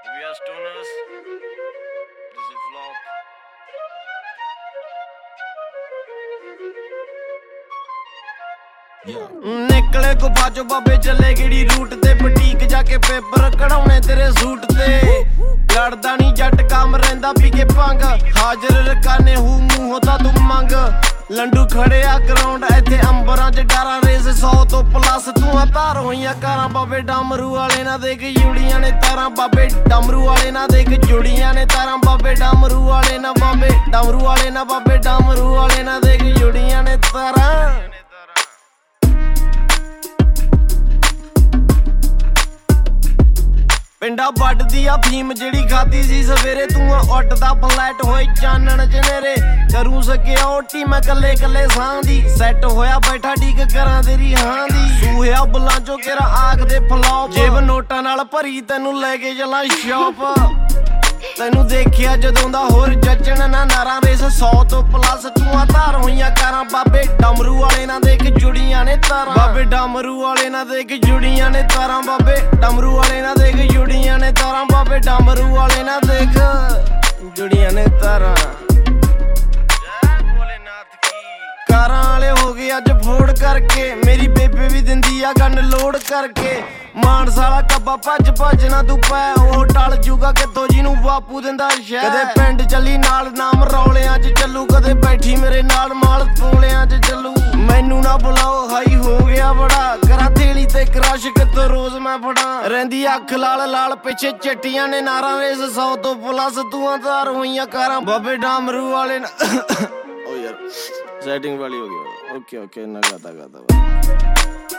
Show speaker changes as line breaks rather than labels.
We are stoners. This is flop. ਨਿਕਲੇ ਗੁਫਾ ਚੋਂ ਬਾਬੇ ਚੱਲੇ ਕਿਹੜੀ ਰੂਟ ਤੇ ਬੁਟੀਕ ਜਾ ਕੇ ਪੇਪਰ ਕਢਾਉਣੇ ਤੇਰੇ ਸੂਟ ਤੇ ਲੜਦਾ ਨਹੀਂ ਜੱਟ ਕੰਮ ਰਹਿੰਦਾ ਪੀ ਕੇ ਭੰਗ ਹਾਜ਼ਰ ਰਕਾਨੇ ਹੂ ਮੂੰਹ ਤਾਂ ਤੂੰ ਮੰਗ ਲੰਡੂ ਖੜਿਆ ਗਰਾਊਂਡ ਇੱਥੇ ਅੰਬਰਾਂ 'ਚ ਡਾਰਾਂ ਰੇਸ 100 ਤੋਂ ਪਲੱਸ ਤੂੰ ਆ ਧਾਰ ਹੋਈਆਂ ਕਾਰਾਂ ਬਾਬੇ ਡਮਰੂ ਵਾਲੇ ਨਾ ਦੇਖ ਜੁੜੀਆਂ ਨੇ ਤਾਰਾਂ ਬਾਬੇ ਡਮਰੂ ਵਾਲੇ ਨਾ ਦੇਖ ਜੁੜੀਆਂ ਨੇ ਤਾਰਾਂ ਬਾਬੇ ਡਮਰੂ ਵਾਲੇ ਨਾ ਬਾਬੇ ਡਮਰੂ ਵਾਲੇ ਨਾ ਬਾਬੇ ਡਮਰੂ ਵਾਲੇ ਨਾ ਦੇਖ ਜੁੜੀਆਂ ਨੇ ਤਾਰਾਂ ਪਿੰਡਾ ਵੱਢਦੀ ਆ ਫੀਮ ਜਿਹੜੀ ਖਾਦੀ ਸੀ ਸਵੇਰੇ ਤੂੰ ਉੱਡਦਾ ਫਲੈਟ ਹੋਈ ਚਾਨਣ ਜਨੇਰੇ ਕਰੂ ਸਿਕਿਉਰਟੀ ਮੈਂ ਕੱਲੇ ਕੱਲੇ ਸਾਂ ਦੀ ਸੈੱਟ ਹੋਇਆ ਬੈਠਾ ਡੀਕ ਕਰਾਂ ਤੇਰੀ ਹਾਂ ਦੀ ਸੂਹਿਆ ਬੁੱਲਾਂ ਚੋਂ ਕਿਰਾ ਆਖਦੇ ਫਲੌਪ ਜੇਬ ਨੋਟਾਂ ਨਾਲ ਭਰੀ ਤੈਨੂੰ ਲੈ ਕੇ ਚੱਲਾਂ ਸ਼ੌਪ ਤੈਨੂੰ ਦੇਖਿਆ ਜਦੋਂ ਦਾ ਹੋਰ ਜੱਜਣ ਨਾ ਨਾਰਾਂ ਰੇਸ 100 ਤੋਂ ਪਲੱਸ ਤੂੰ ਆ ਧਾਰ ਹੋਈਆਂ ਕਾਰਾਂ ਬਾਬੇ ਡਮਰੂ ਵਾਲੇ ਨਾ ਦੇਖ ਜੁੜੀਆਂ ਨੇ ਤਾਰਾਂ ਬਾਬੇ ਡਮਰੂ ਵਾਲੇ ਨਾ ਦੇਖ ਜੁੜੀਆਂ ਨੇ ਤਾਰਾਂ ਬਾਬੇ ਡਮਰੂ ਵਾਲੇ ਨਾ ਦੇਖ ਜੁੜੀਆਂ ਨੇ ਤਾਰਾਂ ਬਾਬੇ ਡਮਰੂ ਵਾਲੇ ਨਾ ਦੇਖ ਜੁੜੀਆਂ ਨੇ ਤਾਰਾਂ ਕਾਰਾਂ ਵਾਲੇ ਹੋ ਗਏ ਅੱਜ ਫੋੜ ਕਰਕੇ ਮੇਰੀ ਬੇਬੇ ਵੀ ਦਿੰਦੀ ਆ ਗੰਨ ਲੋਡ ਕਰਕੇ ਮਾਨਸਾਲਾ ਕੱਬਾ ਭੱਜ ਭੱਜ ਨਾ ਤੂੰ ਪੈ ਉਹ ਟਲ ਜੂਗਾ ਕਿੱਥੋਂ ਜਿਹਨੂੰ ਬਾਪੂ ਦਿੰਦਾ ਸ਼ਹਿ ਕਦੇ ਪਿੰਡ ਚੱਲੀ ਨਾਲ ਨਾਮ ਰੌਲਿਆਂ 'ਚ ਚੱਲੂ ਕਦੇ ਬੈਠੀ ਮੇਰੇ ਨਾਲ ਮਾਲ ਤੋਲਿਆਂ 'ਚ ਚੱਲੂ ਮੈਨੂੰ ਨਾ ਬੁਲਾਓ ਹਾਈ ਹੋ ਗਿਆ ਬੜਾ ਕਰਾਂ ਥੇਲੀ ਤੇ ਕ੍ਰਸ਼ ਕਿੱਥੋਂ ਰੋਜ਼ ਮੈਂ ਫੜਾਂ ਰਹਿੰਦੀ ਅੱਖ ਲਾਲ ਲਾਲ ਪਿੱਛੇ ਚਿੱਟੀਆਂ ਨੇ ਨਾਰਾਂ ਰੇਸ 100 ਤੋਂ ਪਲੱਸ ਤੂੰ ਆਧਾਰ ਹੋਈਆਂ ਕਾਰਾਂ ਬਾਬੇ ਡਾਮਰੂ ਵਾਲੇ ਨਾ ਓ ਯਾਰ सेटिंग वाली हो गई ओके ओके ना गाता